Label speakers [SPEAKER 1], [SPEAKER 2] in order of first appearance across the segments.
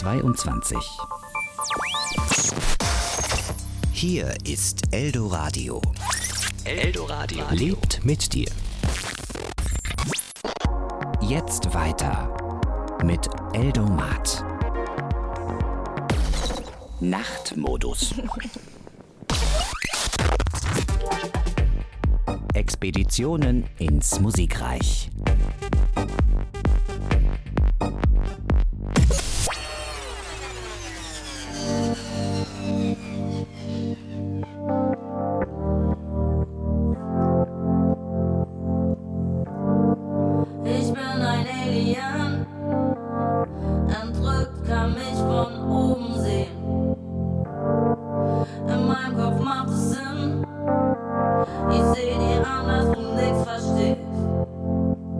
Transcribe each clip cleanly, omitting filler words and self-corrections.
[SPEAKER 1] 22.
[SPEAKER 2] Hier ist Eldoradio.
[SPEAKER 1] Eldoradio
[SPEAKER 2] Lebt mit dir.
[SPEAKER 1] Jetzt weiter mit Eldomat. Nachtmodus. Expeditionen ins Musikreich.
[SPEAKER 3] Ich bin ein Alien, entrückt kann mich von oben sehen. In meinem Kopf macht es Sinn, ich seh dir an, dass du nichts verstehst.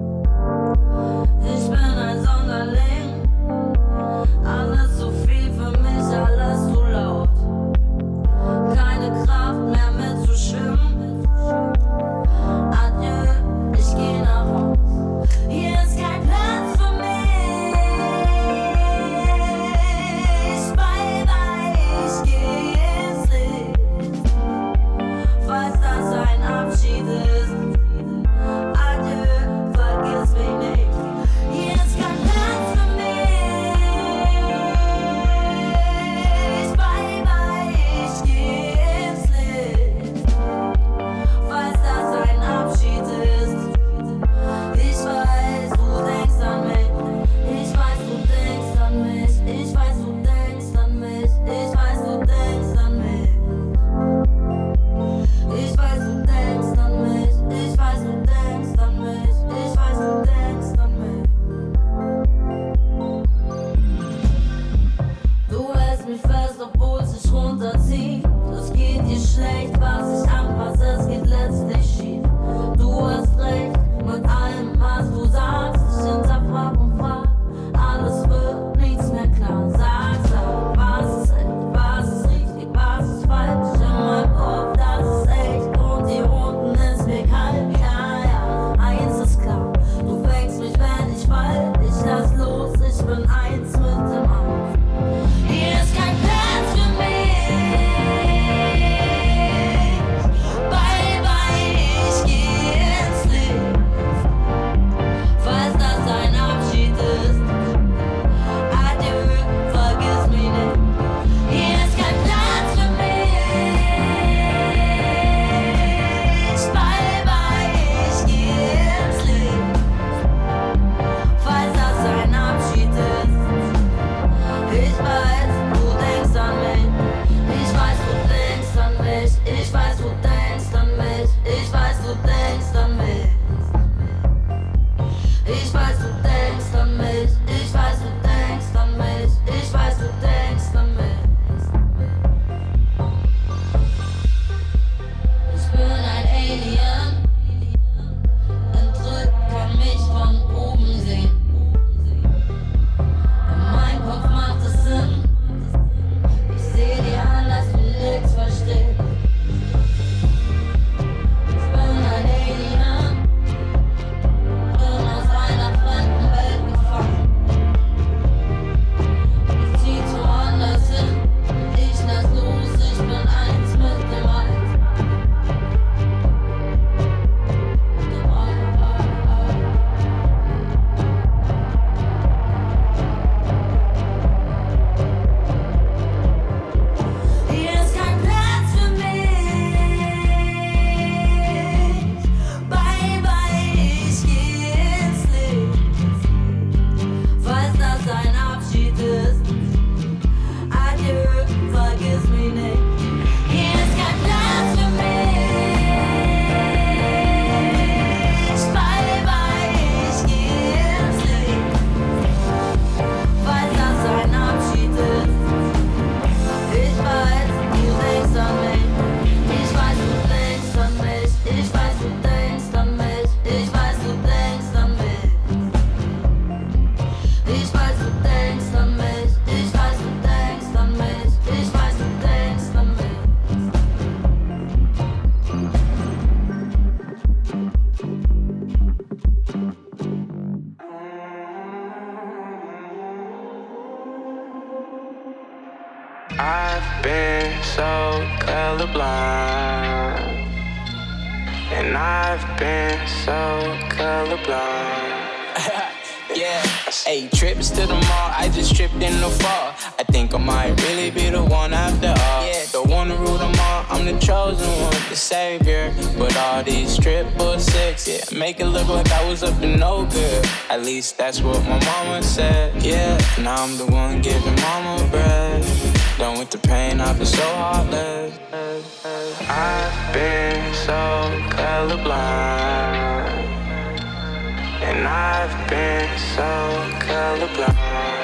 [SPEAKER 4] I've been so colorblind, and I've been so colorblind.
[SPEAKER 5] Yeah, hey, trips to the mall, I just tripped in the fall. I think I might really be the one after all. Yeah, the one to rule them all, I'm the chosen one, the savior. But all these triple six, yeah, make it look like I was up to no good. At least that's what my mama said, yeah. Now I'm the one giving mama bread. Done with the pain, I've been so heartless.
[SPEAKER 4] I've been so colorblind, and I've been so colorblind.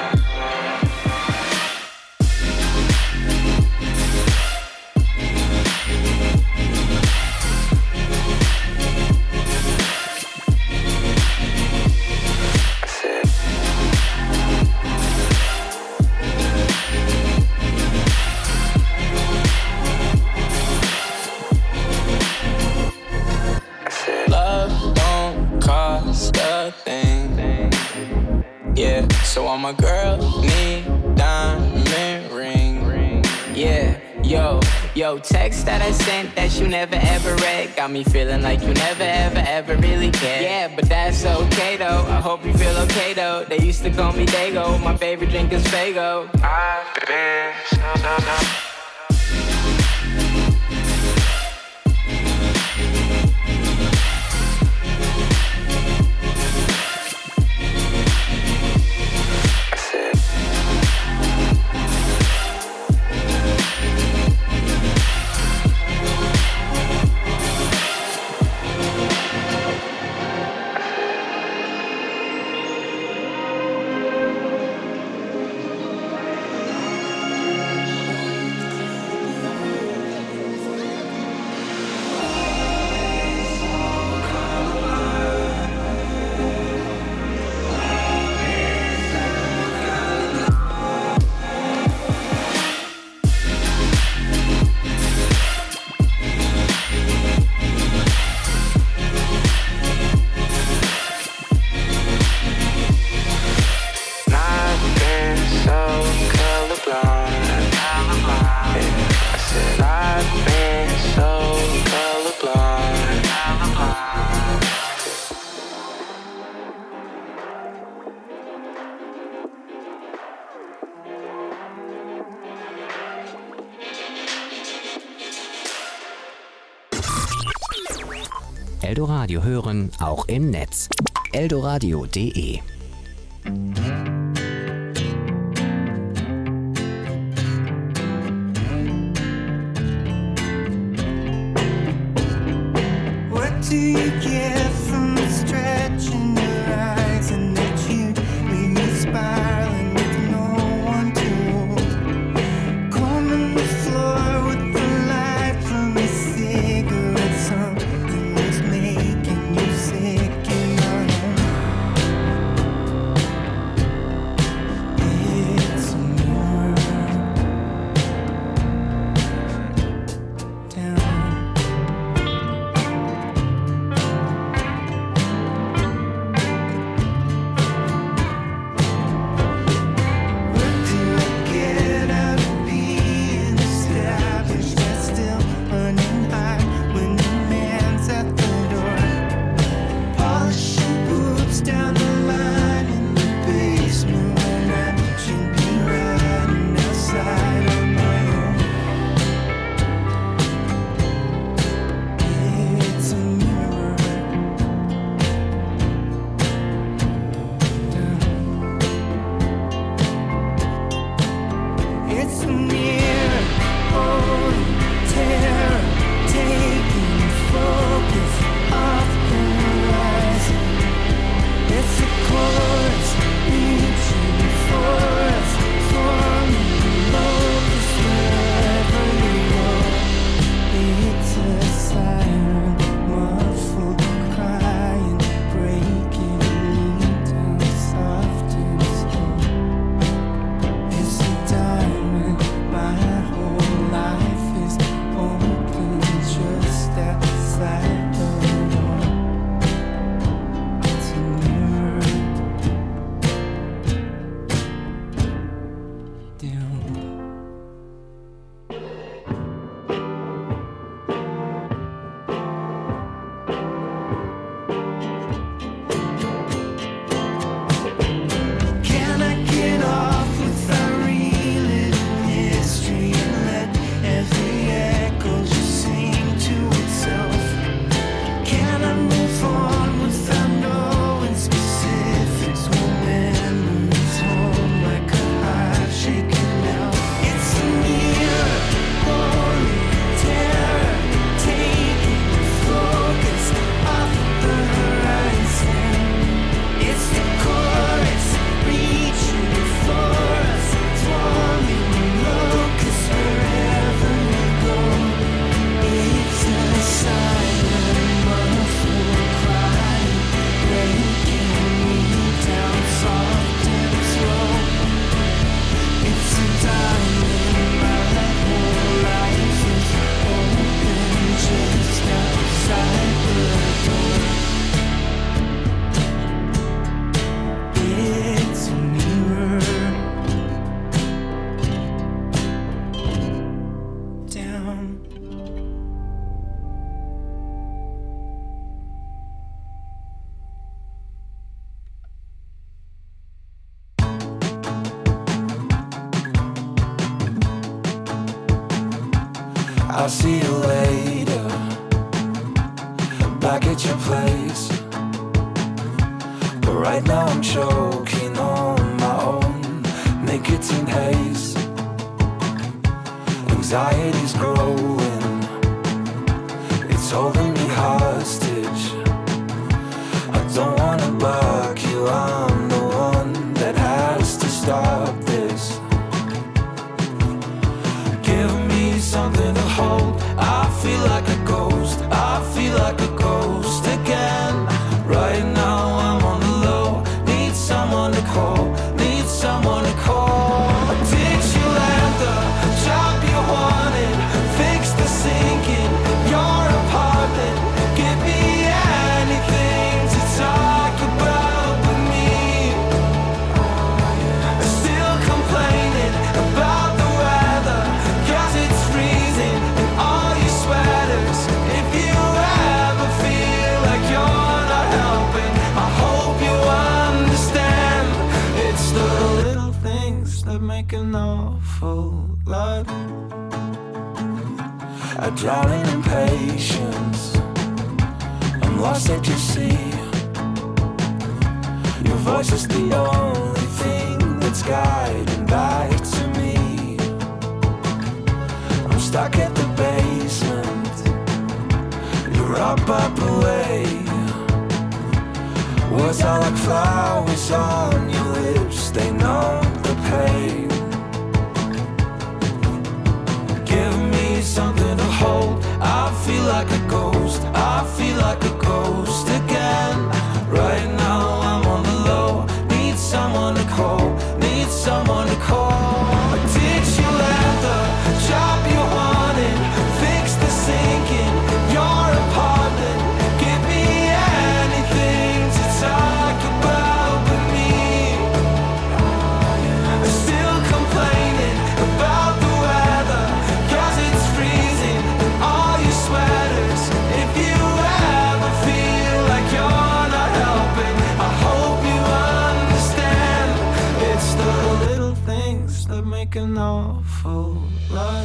[SPEAKER 5] Yeah, so all my girls need diamond ring. Yeah, yo, text that I sent that you never ever read got me feeling like you never ever really cared. Yeah, but that's okay though. I hope you feel okay though. They used to call me Dago. My favorite drink is Fago.
[SPEAKER 4] I've been so
[SPEAKER 1] Eldoradio hören, auch im Netz. eldoradio.de
[SPEAKER 6] What do you get from stretching your eyes and that you leave me spiraling with no one to hold? Combing the floor with the light from a cigarette, something that's making you sick in your home. It's more down.
[SPEAKER 7] I'll see you later, back at your place. But right now I'm choking on my own nicotine haze. Anxiety's growing, it's holding me hostage. I don't wanna bug you, I'm the one that has to stop this. Give me something to hold. I feel like a ghost, I feel like a ghost again. Right now I'm on the low, need someone to call, need someone to call. Did you land the job you wanted? Fix the sink in your apartment. Give me anything to talk about with me. Still complaining about the weather, 'cause it's freezing in all your sweaters. If you ever feel like you're not helping, I hope you understand. It's the little things that make an awful lot. I drown in impatience, I'm lost at your sea. Your voice is the only thing that's guiding back to me. I'm stuck at the basement, you're up away. Words are like flowers on your lips, they numb the pain. Give me something to hold. I feel like a ghost, I feel like a ghost again. Right now I'm on the low, need someone to call, need someone to call. Did you land the job you wanted? Fix the sink in your apartment. Give me anything to talk about with me. Still complaining about the weather, 'cause it's freezing in all your sweaters. If you ever feel like you're not helping, I hope you understand. It's the little things that make an awful lot.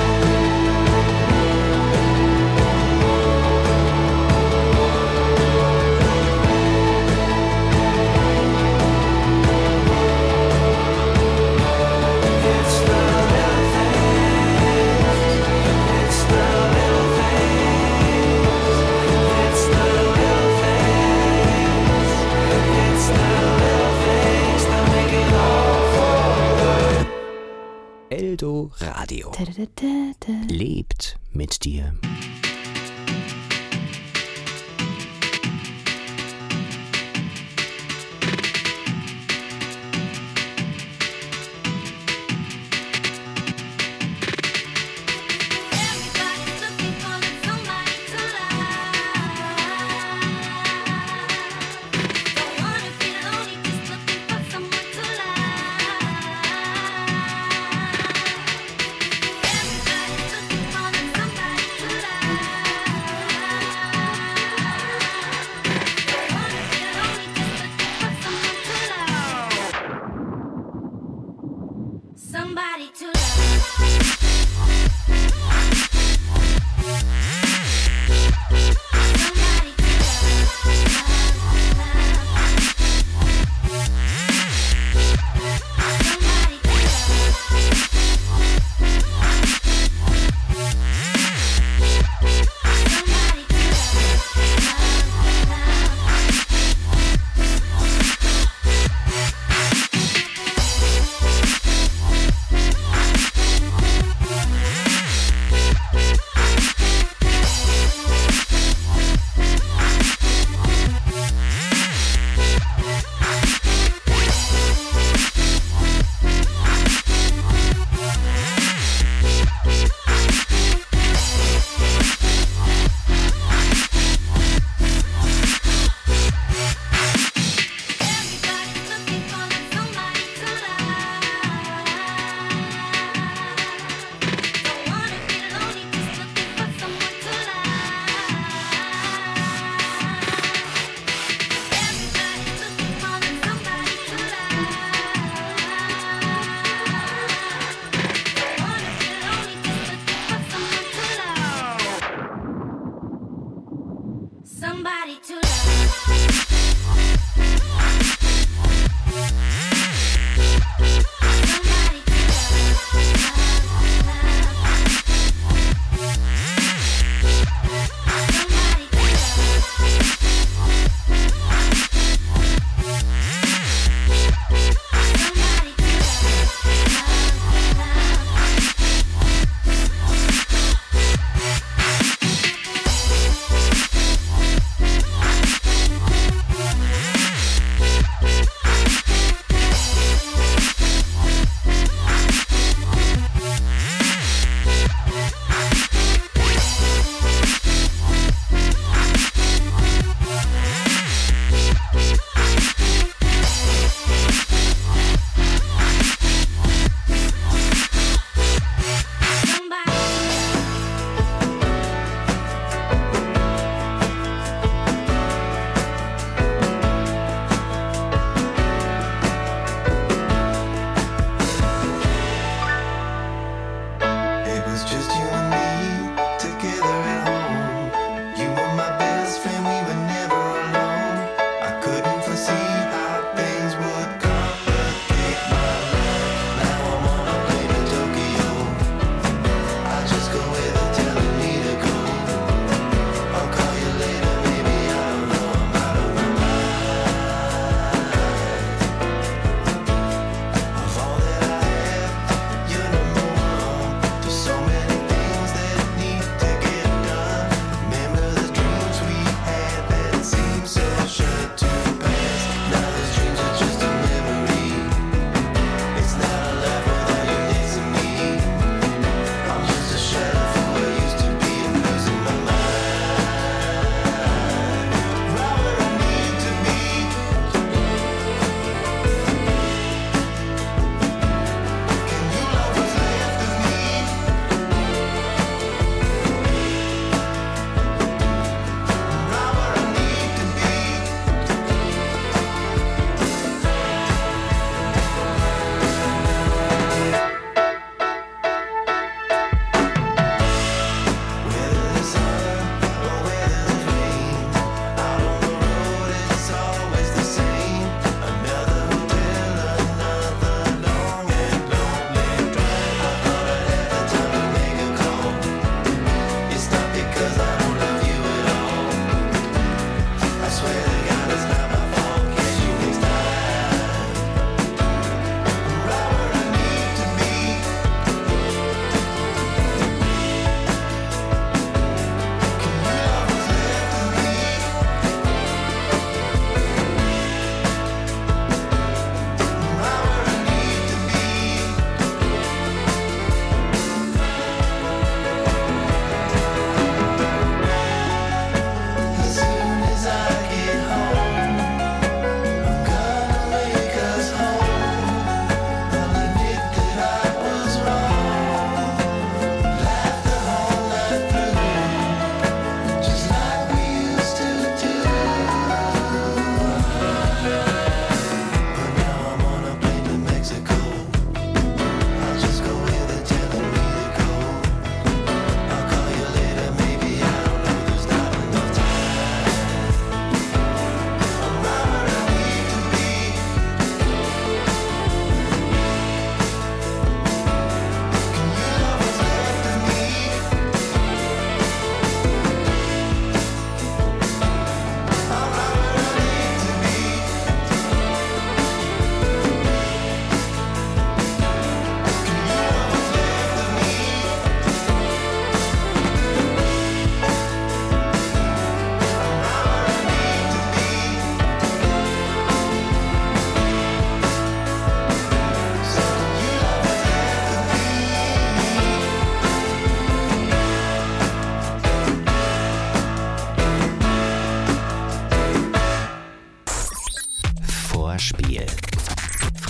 [SPEAKER 7] It's the little things, it's the little things, it's the little things, it's the little things that make it awful good.
[SPEAKER 1] Eldo Radio lebt mit dir.
[SPEAKER 3] Everybody's looking for somebody to love. Don't wanna feel lonely, just looking for someone to love. Everybody's looking for somebody to love.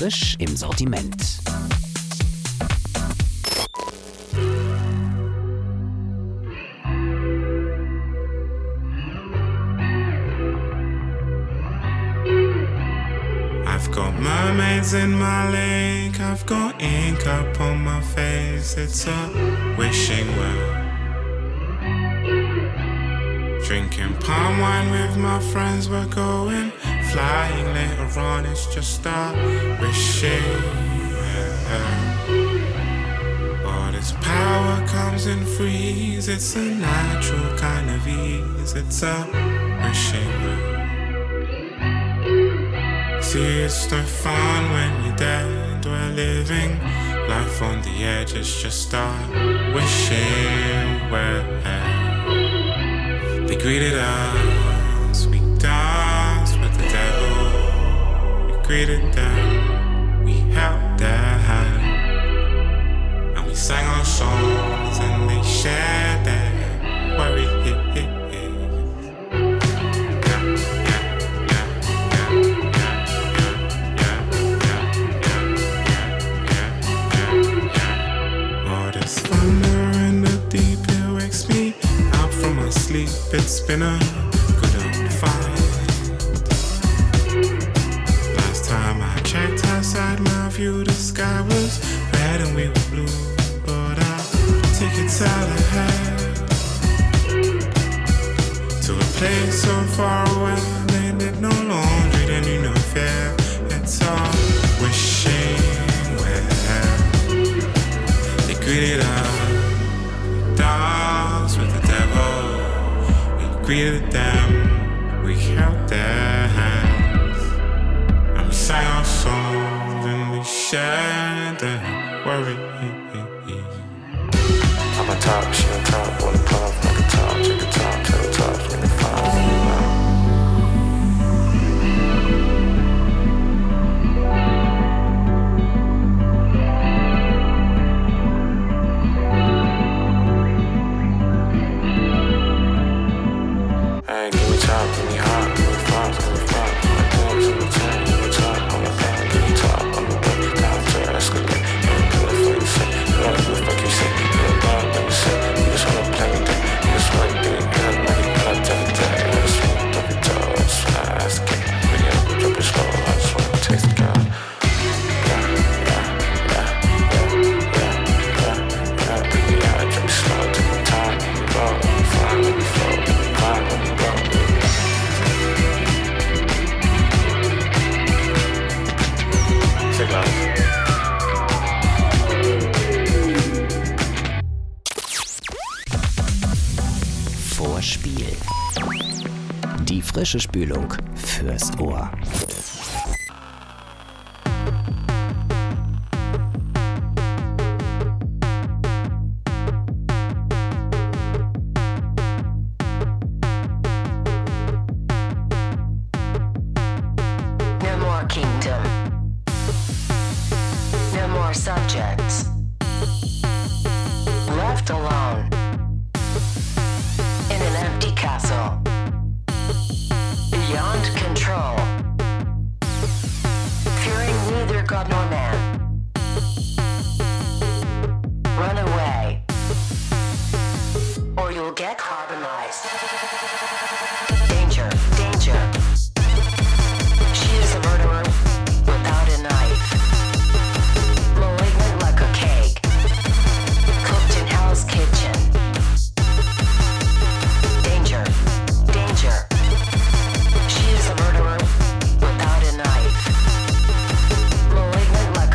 [SPEAKER 1] Frisch im Sortiment.
[SPEAKER 4] I've got mermaids in my lake, I've got ink up on my face, it's a wishing well. Drinking palm wine with my friends, we're going flying later on, it's just a wishing well. All this power comes in freeze, it's a natural kind of ease, it's a wishing well. See, it's no fun when you're dead. We're living life on the edge. It's just a wishing well. They greeted us. We danced with the devil. We greeted them. We held their hand. And we sang our songs and they shared their worry. It's been a good old fight. Last time I checked outside my view, the sky was red and we were blue. But I'll take it out ahead to a place so far away. They did no laundry, they knew no fear. It's all wishing well. They greeted us, danced with the devil. Greeted them, we held their hands, and we sang our songs and we shared their worry. I'm on top, she on top, on the puff, like a top, check a top, tell the top, when they
[SPEAKER 1] Vorspiel. Die frische Spülung fürs Ohr.
[SPEAKER 8] No more kingdom. No more subjects. Left alone. In an empty castle. Beyond control. Fearing neither God nor man. Run away. Or you'll get carbonized. Danger, danger. She is a murderer without a knife. Malignant like a cake. Cooked in Hell's Kitchen. Danger, danger. She is a murderer without a knife. Malignant like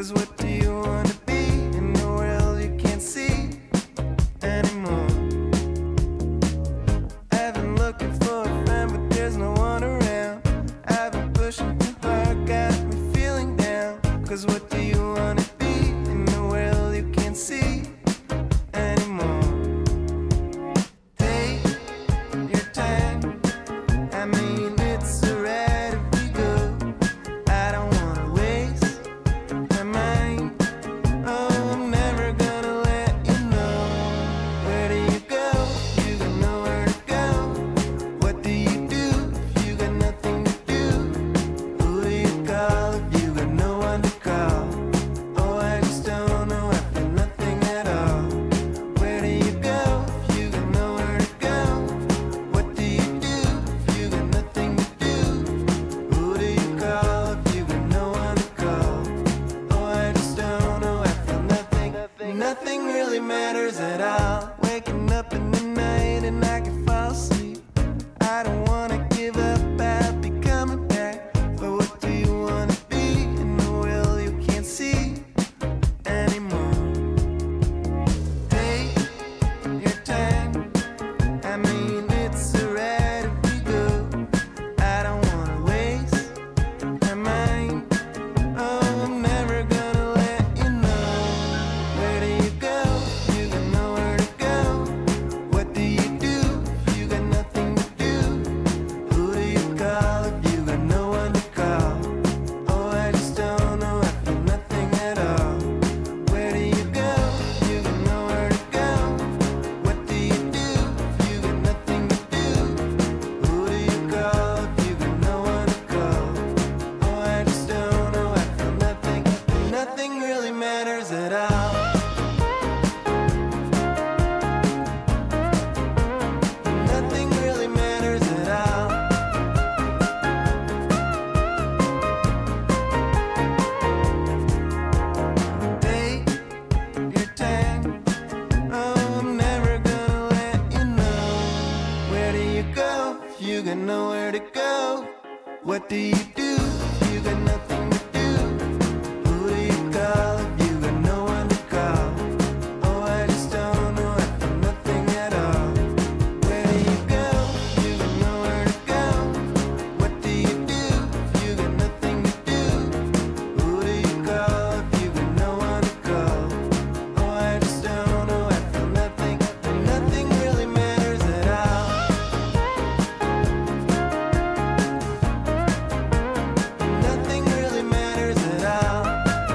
[SPEAKER 6] 'Cause what do you wanna be in the world you can't see anymore? I've been looking for a friend, but there's no one around. I've been pushing too hard, got me feeling down. 'Cause what do you wanna be in the world you can't see anymore? Take your time. I mean, it's alright if we go. I don't wanna waste my mind. Oh, I'm never gonna let you know. Where do you go? You got nowhere to go. What do you do if you got nothing to do? Who do you call if you got no one to call? Oh, I just don't know. I feel nothing at all. Where do you go if you got nowhere to go? What do you do if you got nothing to do? Who do you call if you got no one to call? Oh, I just don't know. I feel nothing. Nothing really matters at all. Waking up in the night and I can fall asleep. I don't wanna give up. I'll be coming back. But what do you wanna be in the world you can't see anymore? Take your time. I mean, it's alright if we go. I don't wanna waste my mind. Oh, I'm never gonna let you know. Where do you go? You got nowhere to go. What do you do if you got nothing to do? Who do you call if you got no one to call? Oh, I just don't know. I feel nothing at all. Where do you go? You got nowhere to go. What do you do if you got nothing to do? Who do you call if you got no one to call? Oh, I just don't know. I feel nothing. Nothing really matters at all. Nothing really matters at all. Take your time. Oh, I'm never gonna let you know. Where do you go if you got nowhere to go? What do you do if you got nothing to do? Who do you call if you got no one to call? Oh, I just don't know. I feel nothing at all. Where do you go if you got nowhere to go? What do you do if you got nothing to do? Who do you call if you got no one to call? Oh, I just don't know. I feel nothing. Nothing really matters at all. Nothing really matters at all.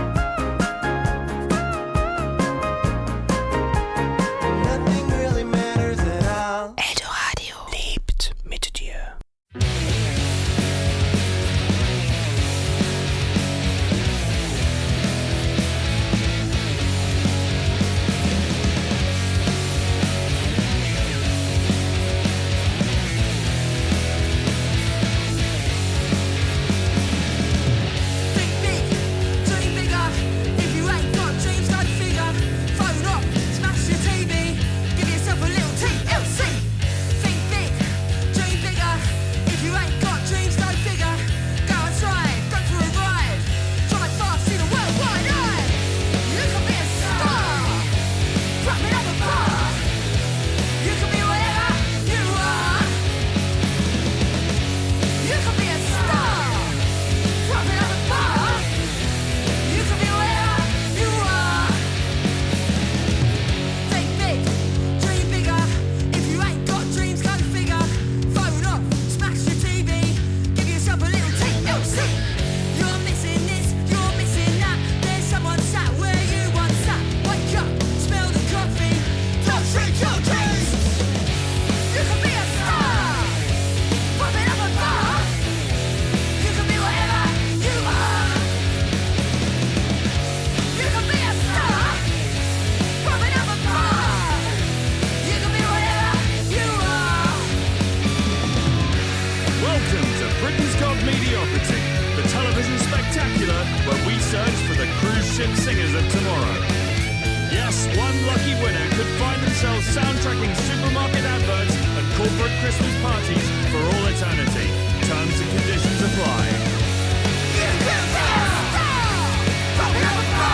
[SPEAKER 6] Nothing really matters at all.
[SPEAKER 1] Eldoradio lebt mit dir.
[SPEAKER 9] Think big, dream bigger. If you ain't got dreams, go figure. Phone up, smash your TV, give yourself a little TLC. Think big, dream bigger. If you ain't got dreams, go figure. Go outside, go for a ride. Drive fast, see the world wide eye. You can be a star, rapping up a bar. You can be whatever you are. You can be a star. Rapping up a bar. You can be wherever you are. Think big, dream bigger. If you ain't got dreams, go figure. Phone up, smash your TV, give yourself a little TLC. You're missing this, you're missing that. There's someone sat where you once sat. Wake up, smell the coffee, don't shake your dreams. You can be a star, rapping up a bar. You can be whatever you are. You can be a star, rapping up a bar. You can be whatever you are.
[SPEAKER 10] Welcome to Britain's Got Mediocrity, the television spectacular where we search for the cruise ship singers of tomorrow. Yes, one lucky winner could find themselves soundtracking supermarket adverts and corporate Christmas parties for all eternity. Terms and conditions apply.
[SPEAKER 9] You can be a star, rapping up a bar.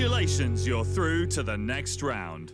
[SPEAKER 10] Congratulations, you're through to the next round.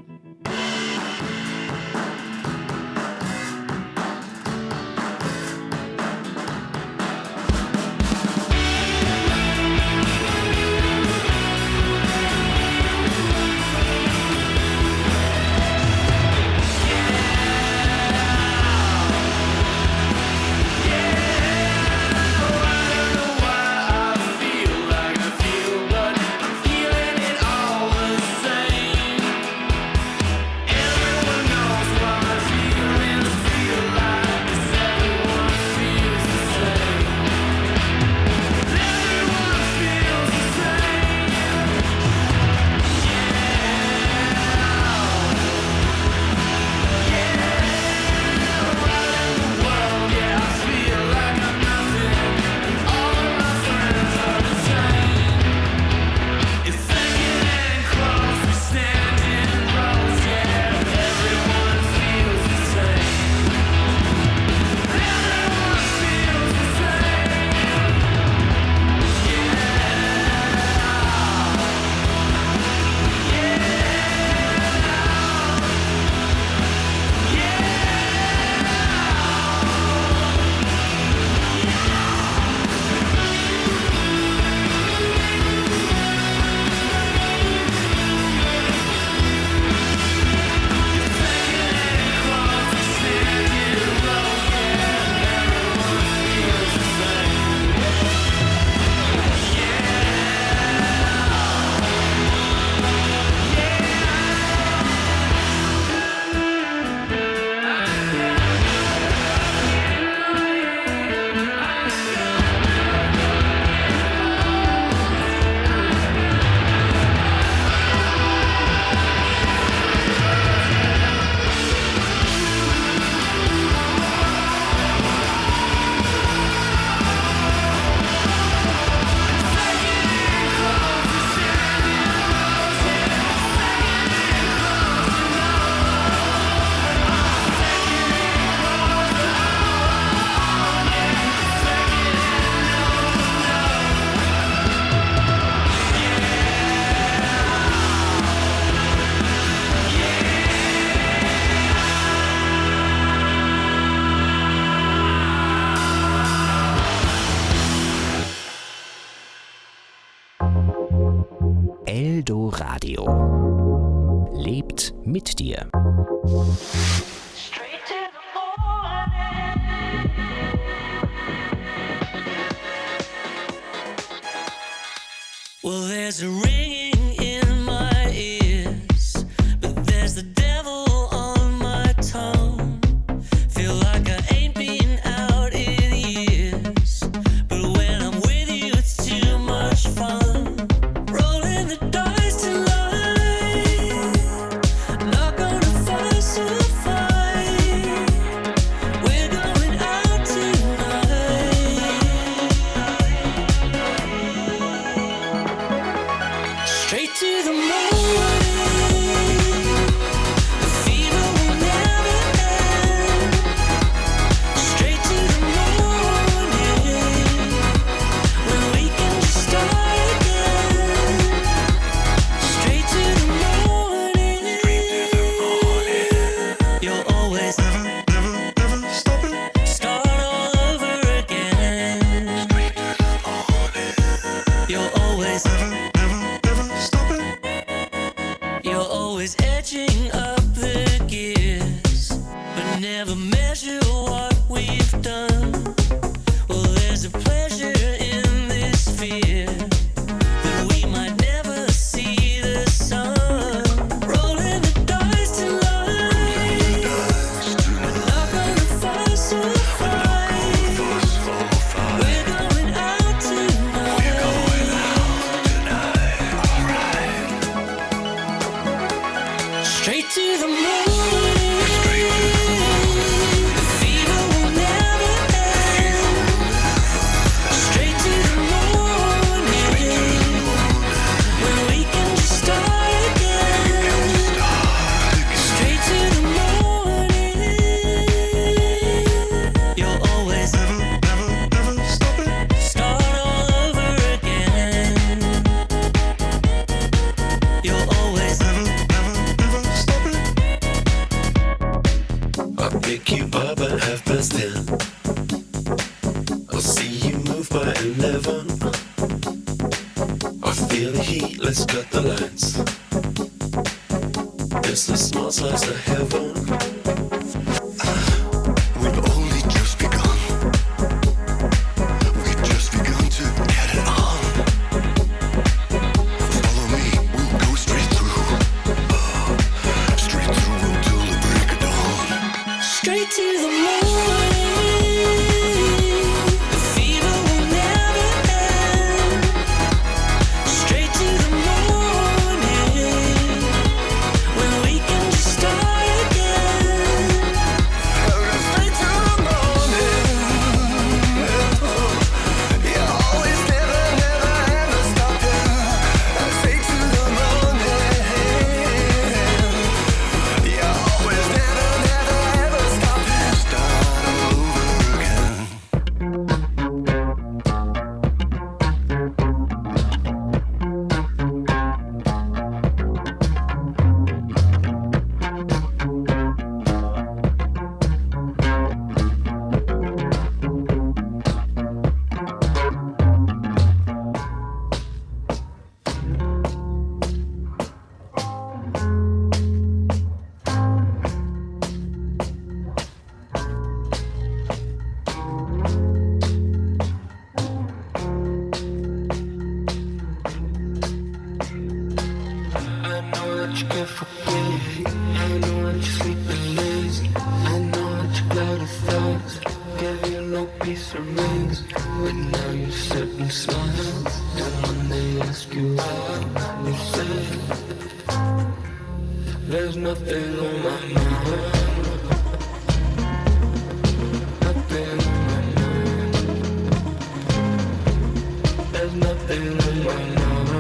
[SPEAKER 2] Eldo Radio. Lebt mit dir.
[SPEAKER 11] Well, there's a ringing in my ears, but there's the devil on my tongue. Feel like I ain't been out in years, but when I'm with you, it's too much fun. Rolling the dice tonight, not gonna fuss or fight. We're going out tonight. Straight to the morning, the fever will never end. Straight to the morning, when we can just start again. Straight to the morning, you'll always never stop it. Start all over again. You'll always You're always edging up the gears, but never measure what we've done. Well, there's a pleasure in this fear that we might never see the sun. Rolling the dice tonight,
[SPEAKER 12] pick you up at 10:30. I'll see you move by 11. I feel the heat, let's cut the lights. It's the small slice of heaven.
[SPEAKER 13] We've only just begun. We've just begun to get it on. Follow me, we'll go straight through. Straight through until the break of dawn.
[SPEAKER 11] Straight to the morning. The fever will never end. Straight to the morning, when we can just start again.
[SPEAKER 13] Straight to the morning. You always never, never, ever stop there. Straight to the morning. You always never, never, ever stop there. Start all over again.
[SPEAKER 7] I know that you can't forget. I know that you're sleeping lazy. I know that you're cloud of thoughts. Gave you no peace of rings. But now you sit and smile. And when they ask you how, you say, there's nothing on my mind. Nothing on my mind. There's nothing on my mind.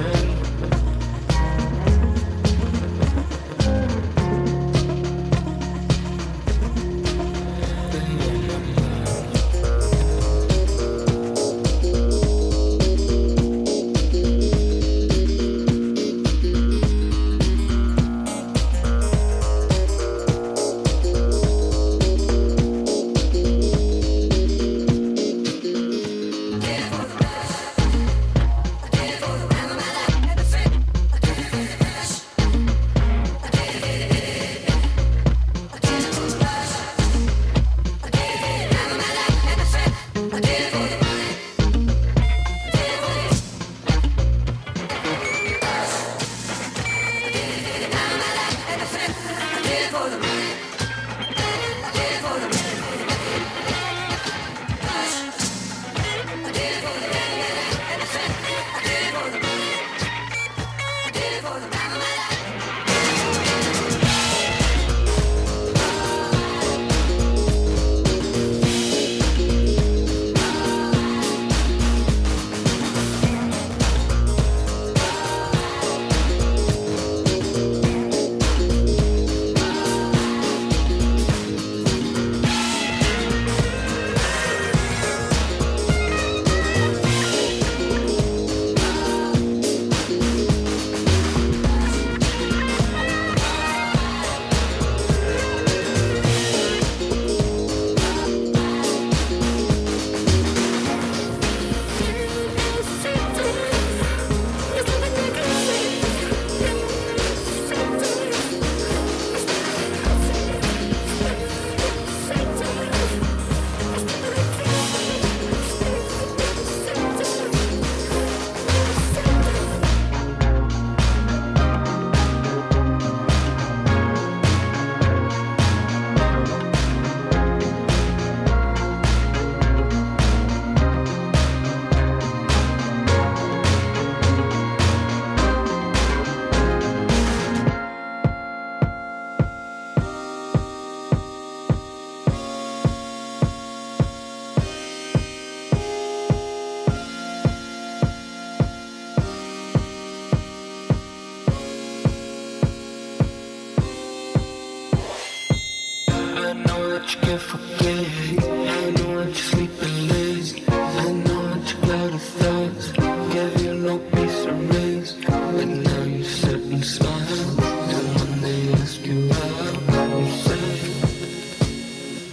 [SPEAKER 7] that you can't forget. I know that you're sleeping lazy. I know that you're cloud of thoughts. Gave you no peace of rest, but now you sit and smile. And when they ask you how, you say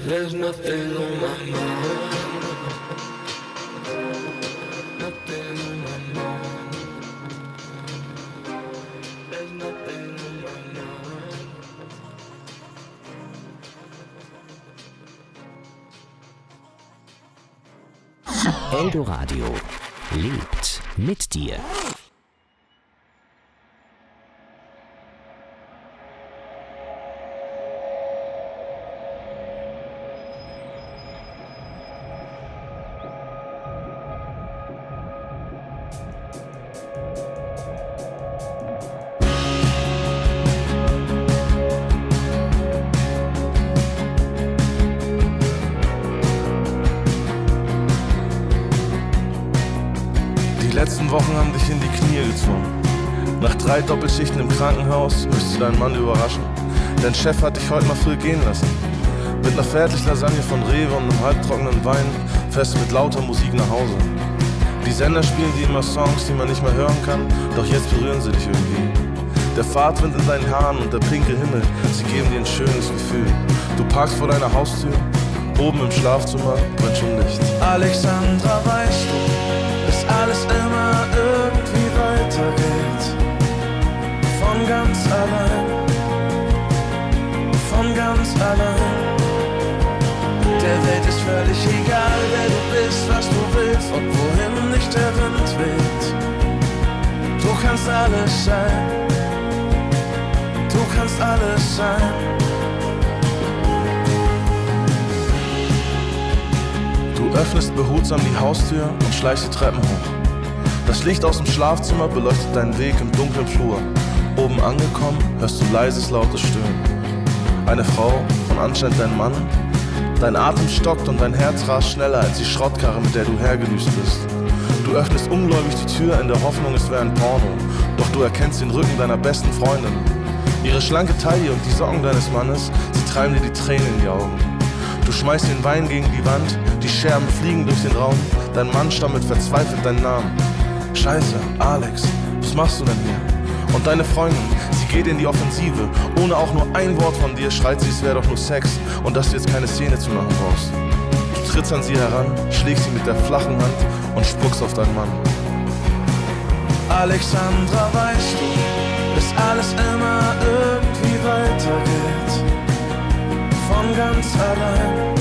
[SPEAKER 14] There's nothing on my mind. Nothing on my mind. There's nothing on my mind.
[SPEAKER 2] Eldoradio lebt mit dir.
[SPEAKER 15] Die letzten Wochen haben dich in die Knie gezwungen. Nach 3 Doppelschichten im Krankenhaus möchtest du deinen Mann überraschen. Dein Chef hat dich heute mal früh gehen lassen. Mit einer Fertiglasagne von Rewe und einem halbtrockenen Wein fährst du mit lauter Musik nach Hause. Die Sender spielen dir immer Songs, die man nicht mehr hören kann, doch jetzt berühren sie dich irgendwie. Der Fahrtwind in deinen Haaren und der pinke Himmel, sie geben dir ein schönes Gefühl. Du parkst vor deiner Haustür, oben im Schlafzimmer brennt schon Licht.
[SPEAKER 16] Alexandra, weißt du, dass alles immer irgendwie weitergeht. Von ganz allein, von ganz allein. Der Welt ist völlig egal, wer du bist, was du willst und wohin nicht der Wind weht. Du kannst alles sein, du kannst alles sein.
[SPEAKER 15] Du öffnest behutsam die Haustür und schleichst die Treppen hoch. Das Licht aus dem Schlafzimmer beleuchtet deinen Weg im dunklen Flur. Oben angekommen hörst du leises, lautes Stöhnen. Eine Frau und anscheinend dein Mann. Dein Atem stockt und dein Herz rast schneller als die Schrottkarre, mit der du hergedüst bist. Du öffnest ungläubig die Tür in der Hoffnung, es wäre ein Porno. Doch du erkennst den Rücken deiner besten Freundin. Ihre schlanke Taille und die Socken deines Mannes, sie treiben dir die Tränen in die Augen. Du schmeißt den Wein gegen die Wand, die Scherben fliegen durch den Raum. Dein Mann stammelt verzweifelt deinen Namen. Scheiße, Alex, was machst du denn hier? Und deine Freundin, sie geht in die Offensive. Ohne auch nur ein Wort von dir schreit sie, es wäre doch nur Sex und dass du jetzt keine Szene zu machen brauchst. Du trittst an sie heran, schlägst sie mit der flachen Hand und spuckst auf deinen Mann.
[SPEAKER 16] Alexandra, weißt du, dass alles immer irgendwie weitergeht. Von ganz allein,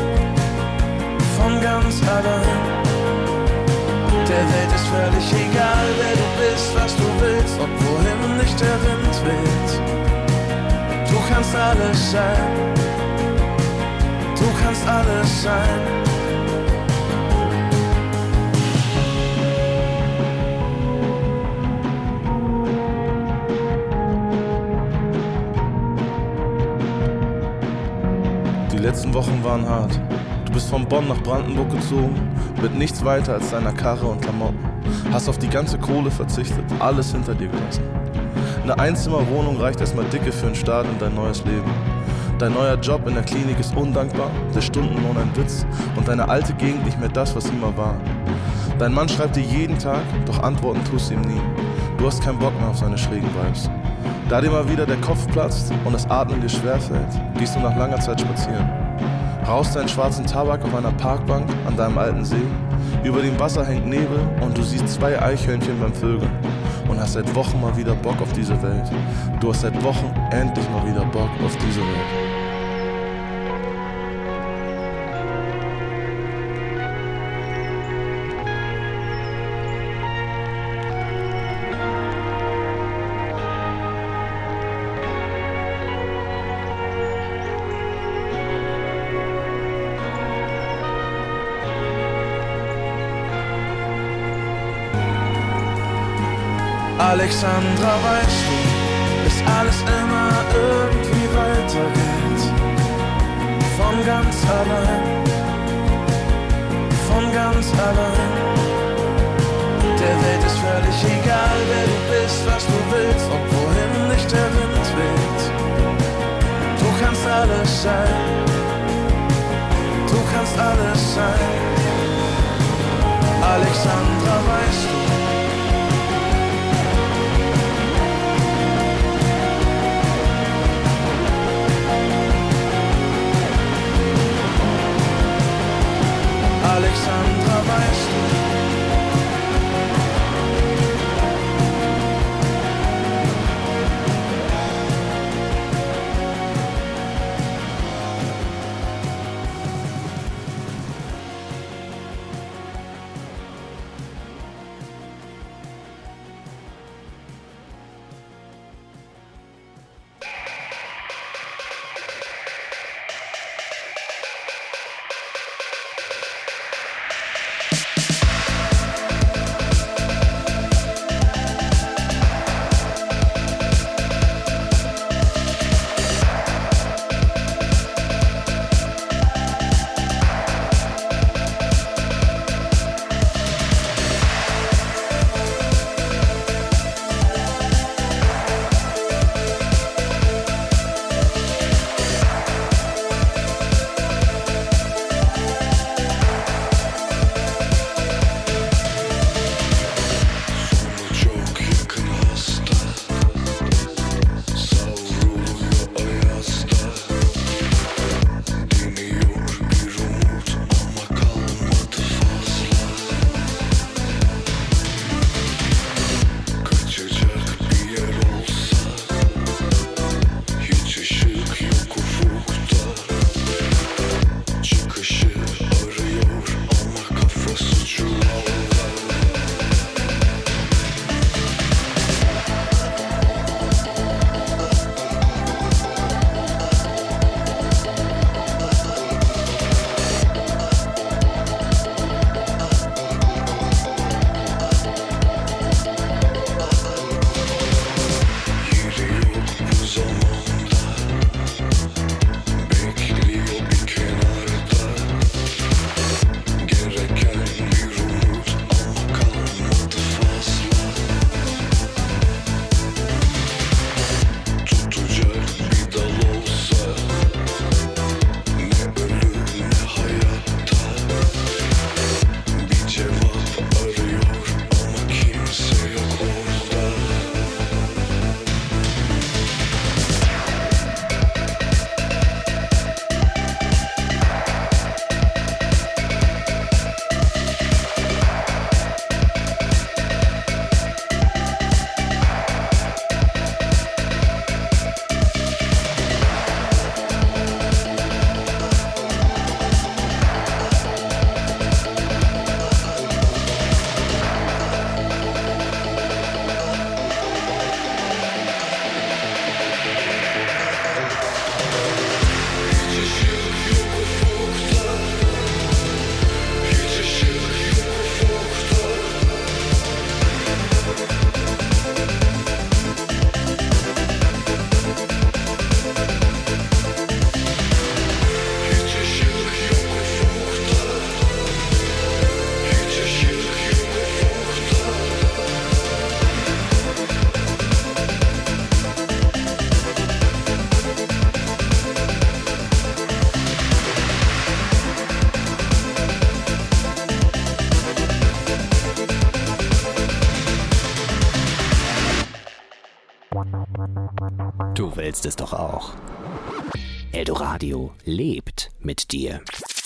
[SPEAKER 16] von ganz allein. Der Welt ist völlig egal, wer du bist, was du willst und wohin nicht der Wind weht. Du kannst alles sein, du kannst alles sein.
[SPEAKER 15] Die letzten Wochen waren hart. Du bist von Bonn nach Brandenburg gezogen, mit nichts weiter als deiner Karre und Klamotten. Hast auf die ganze Kohle verzichtet, alles hinter dir gelassen. Eine Einzimmerwohnung reicht erstmal dicke für einen Start in dein neues Leben. Dein neuer Job in der Klinik ist undankbar, der Stundenlohn ein Witz und deine alte Gegend nicht mehr das, was sie mal war. Dein Mann schreibt dir jeden Tag, doch antworten tust du ihm nie. Du hast keinen Bock mehr auf seine schrägen Vibes. Da dir mal wieder der Kopf platzt und das Atmen dir schwerfällt, gehst du nach langer Zeit spazieren. Rauchst deinen schwarzen Tabak auf einer Parkbank an deinem alten See. Über dem Wasser hängt Nebel und du siehst 2 Eichhörnchen beim Vögeln. Und hast seit Wochen mal wieder Bock auf diese Welt. Du hast seit Wochen endlich mal wieder Bock auf diese Welt.
[SPEAKER 16] Alexandra, weißt du, dass alles immer irgendwie weitergeht. Von ganz allein, von ganz allein. Der Welt ist völlig egal, wer du bist, was du willst und wohin nicht der Wind weht. Du kannst alles sein, du kannst alles sein. Alexandra, weißt du,
[SPEAKER 2] willst es doch auch. Eldoradio lebt mit dir.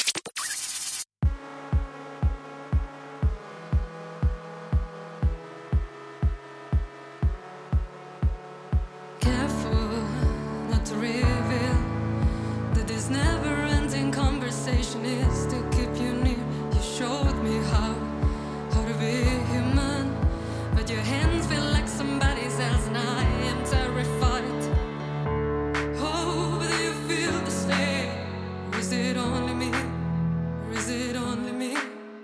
[SPEAKER 17] Careful not to reveal that this never-ending conversation is to keep you near. You showed me how to be human, but your hands feel like somebody else, and I am terrified. Oh, do you feel the same? Or is it only me? Or is it only me?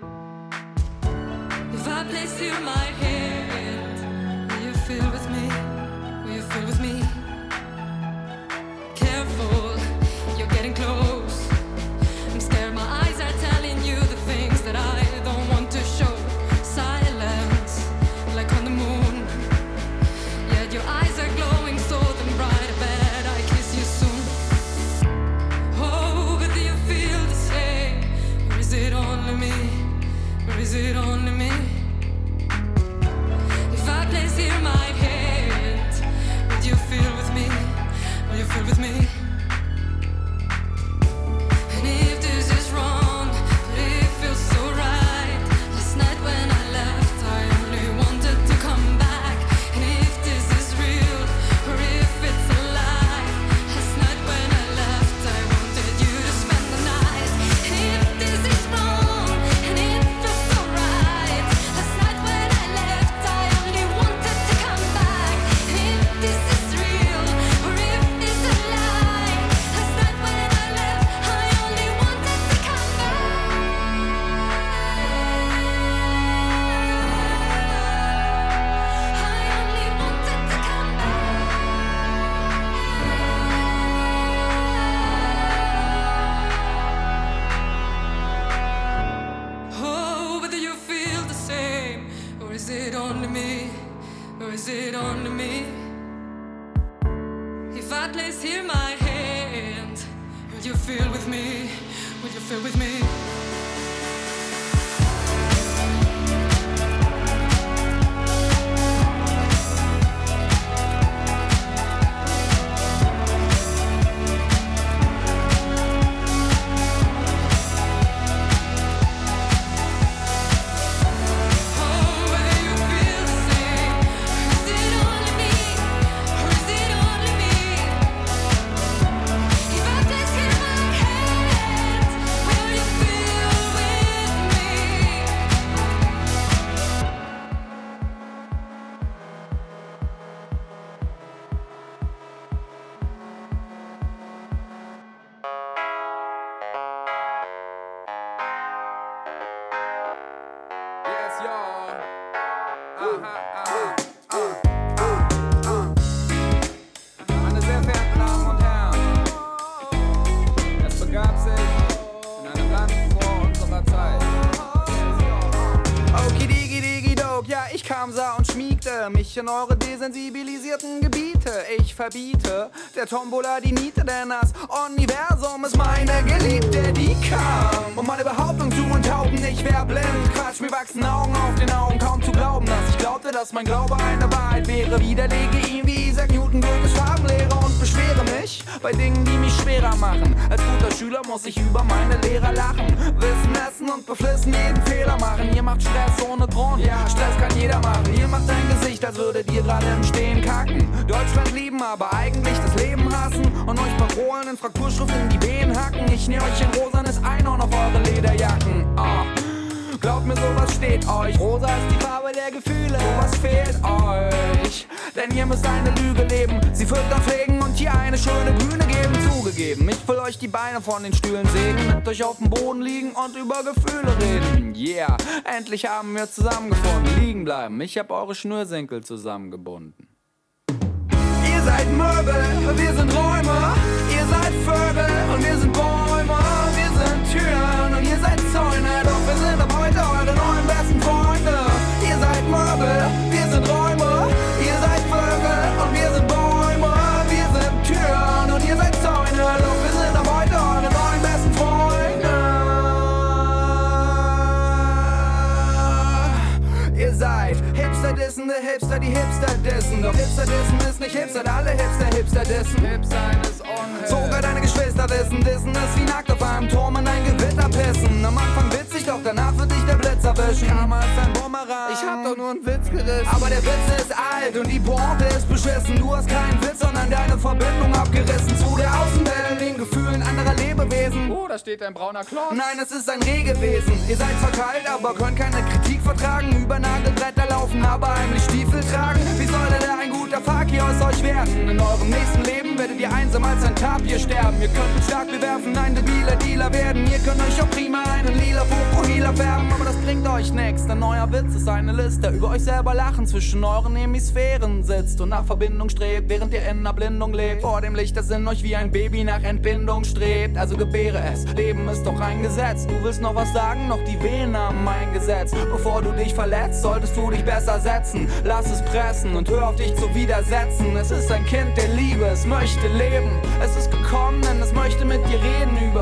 [SPEAKER 17] If I place here my hand, will you feel with me? Will you feel with me? Careful, you're getting close. I'm scared my eyes are telling you the things that I don't want to show. Silence, like on the moon. Yet your eyes are glowing so damn bright. I bet I kiss you soon. Oh, but do you feel the same? Or is it only me? Or is it only me? If I place here my hand, would you feel with me? Will you feel with me? And if this is wrong, but it feels so right. Last night when I left, I only wanted to come back. And if this is real, or if it's a lie. Last night when I left, I wanted you to spend the night. And if this is wrong, and it feels so right. Last night when I left, I only wanted to come back. And if this is real, or if it's a lie. Last night when I left, I only wanted to come Oh, but do you feel the same? Or is it only me? Or is it only me? If I place here my hand, will you feel with me? Will you feel with me?
[SPEAKER 18] Yes, y'all. Meine sehr verehrten Damen und Herren, es begab sich in einem Land vor unserer Zeit. Okidigidogidog, ja, ich kam, sah und schmiegte mich in eure desensibilisierten Gebiete. Ich verbiete der Tombola die Niete, denn das Universum ist meine Geliebte, die kam, um meine Behauptung zu enthaupten. Ich wär blind, Quatsch, mir wachsen Augen auf den Augen, kaum zu glauben, dass ich glaubte, dass mein Glaube eine Wahrheit wäre. Widerlege ihn wie Isaac Newton Goethes Farbenlehre und beschwere mich bei Dingen, die mich schwerer machen. Als guter Schüler muss ich über meine Lehrer lachen, Wissen essen und beflissen jeden Fehler machen. Ihr macht Stress ohne Grund, ja, Stress kann jeder machen. Ihr macht ein Gesicht, als würdet ihr gerade im Stehen kacken. Deutschland lieben, aber eigentlich das Leben hassen und euch Parolen in Frakturschrift in die Venen hacken. Ich nähe euch ein rosanes Einhorn auf eure Lederjacken. Glaubt mir, sowas steht euch. Rosa ist die Farbe der Gefühle. Was fehlt euch? Denn ihr müsst eine Lüge leben, sie füttern pflegen und hier eine schöne Bühne geben. Zugegeben, ich will euch die Beine von den Stühlen sägen, mit euch auf dem Boden liegen und über Gefühle reden. Yeah, endlich haben wir zusammengefunden. Liegen bleiben, ich hab eure Schnürsenkel zusammengebunden. Ihr seid Möbel, wir sind Räume. Ihr seid Vögel und wir sind Bäume. Wir sind Türen und ihr seid Zäune. Doch wir sind ab heute eure neuen besten Freunde. Ihr seid Möbel, wir sind Räume. Ihr seid Vögel und wir sind Bäume. Wir sind Türen und ihr seid Zäune. Doch wir sind ab heute eure neuen besten Freunde. Ihr seid Hipster, Dissen Wissende Hipster, die Hipster dissen. Doch Hipster dissen ist nicht Hipster, alle Hipster dissen. Hip sein ist unhip. Sogar deine Geschwister wissen, dissen ist wie nackt auf einem Turm in ein Gewitter pissen. Am Anfang witzig, doch danach wird dich der Blitz erwischen. Karma ist ein Bumerang. Ich hab doch nur einen Witz gerissen. Aber der Witz ist alt und die Pointe ist beschissen. Du hast keinen Witz, sondern deine Verbindung abgerissen zu der Außenwelt, den Gefühlen anderer Lebewesen.
[SPEAKER 19] Oh, da steht ein brauner Klotz.
[SPEAKER 18] Nein, es ist ein Rehgewesen. Ihr seid zwar kalt, aber könnt keine Kritik vertragen. Über Nagelbretter laufen, aber heimlich Stiefel tragen. Wie soll denn ein guter Fakir aus euch werden? In eurem nächsten Leben werdet ihr einsam als ein Tapir sterben. Ihr könnt mit Schlag bewerfen, ein debiler Dealer werden. Ihr könnt euch auch prima einen lila Fokuhila färben, aber das bringt euch nix, denn euer Witz ist eine Liste. Über euch selber lachen, zwischen euren Hemisphären sitzt und nach Verbindung strebt, während ihr in Erblindung lebt. Vor dem Licht, das in euch wie ein Baby nach Entbindung strebt. Also gebäre es, Leben ist doch ein Gesetz. Du willst noch was sagen, noch die Venen haben eingesetzt. Bevor du dich verletzt, solltest du dich besser setzen. Lass es pressen und hör auf dich zu widersetzen. Es ist ein Kind der Liebe, es möchte leben. Es ist gekommen, denn es möchte mit dir reden über